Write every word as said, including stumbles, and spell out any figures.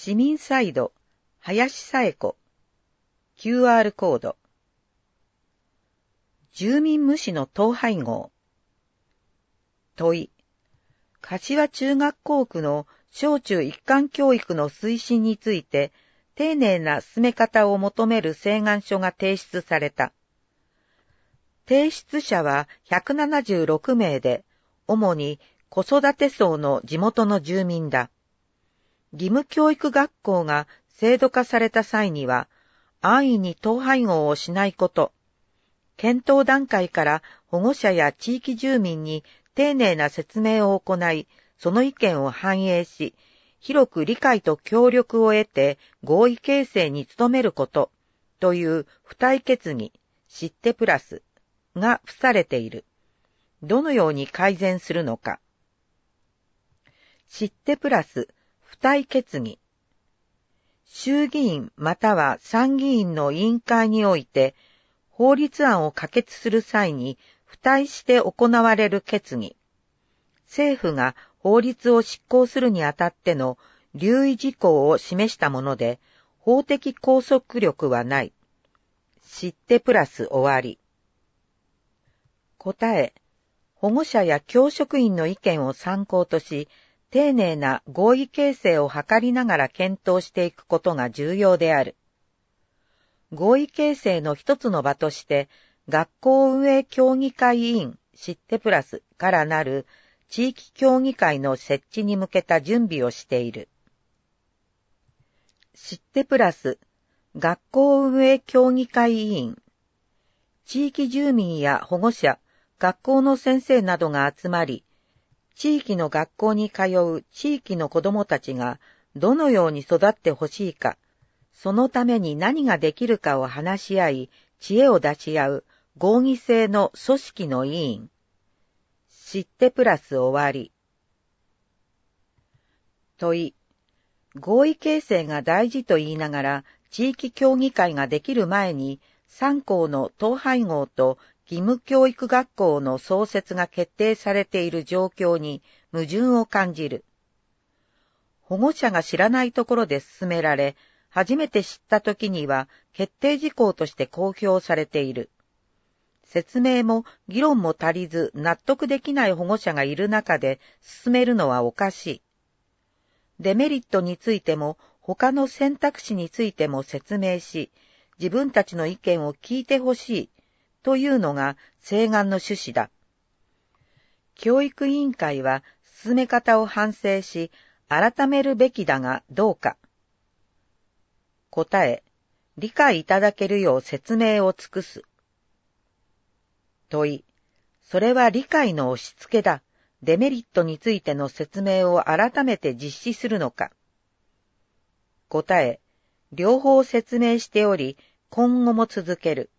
市民サイド、林紗恵子。キューアール コード。住民無視の統廃合。問い。柏中学校区の小中一貫教育の推進について、丁寧な進め方を求める請願書が提出された。提出者はひゃくななじゅうろくめいで、主に子育て層の地元の住民だ。義務教育学校が制度化された際には、安易に統廃合をしないこと、検討段階から保護者や地域住民に丁寧な説明を行い、その意見を反映し、広く理解と協力を得て合意形成に努めること、という付帯決議、知ってプラスが付されている。どのように改善するのか。知ってプラス、付帯決議。衆議院または参議院の委員会において、法律案を可決する際に付帯して行われる決議。政府が法律を執行するにあたっての留意事項を示したもので、法的拘束力はない。知ってプラス終わり。答え。保護者や教職員の意見を参考とし、丁寧な合意形成を図りながら検討していくことが重要である。合意形成の一つの場として、学校運営協議会委員知ってプラスからなる地域協議会の設置に向けた準備をしている。知ってプラス学校運営協議会委員。地域住民や保護者、学校の先生などが集まり、地域の学校に通う地域の子どもたちがどのように育ってほしいか、そのために何ができるかを話し合い、知恵を出し合う合議制の組織の委員。知ってプラス終わり。問い。合意形成が大事と言いながら、地域協議会ができる前に、さん校の統廃合と義務教育学校の創設が決定されている状況に矛盾を感じる。保護者が知らないところで進められ、初めて知った時には決定事項として公表されている。説明も議論も足りず納得できない保護者がいる中で進めるのはおかしい。デメリットについても他の選択肢についても説明し、自分たちの意見を聞いてほしいというのが請願の趣旨だ。教育委員会は進め方を反省し、改めるべきだがどうか。答え、理解いただけるよう説明を尽くす。問い、それは理解の押し付けだ。デメリットについての説明を改めて実施するのか。答え、両方説明しており、今後も続ける。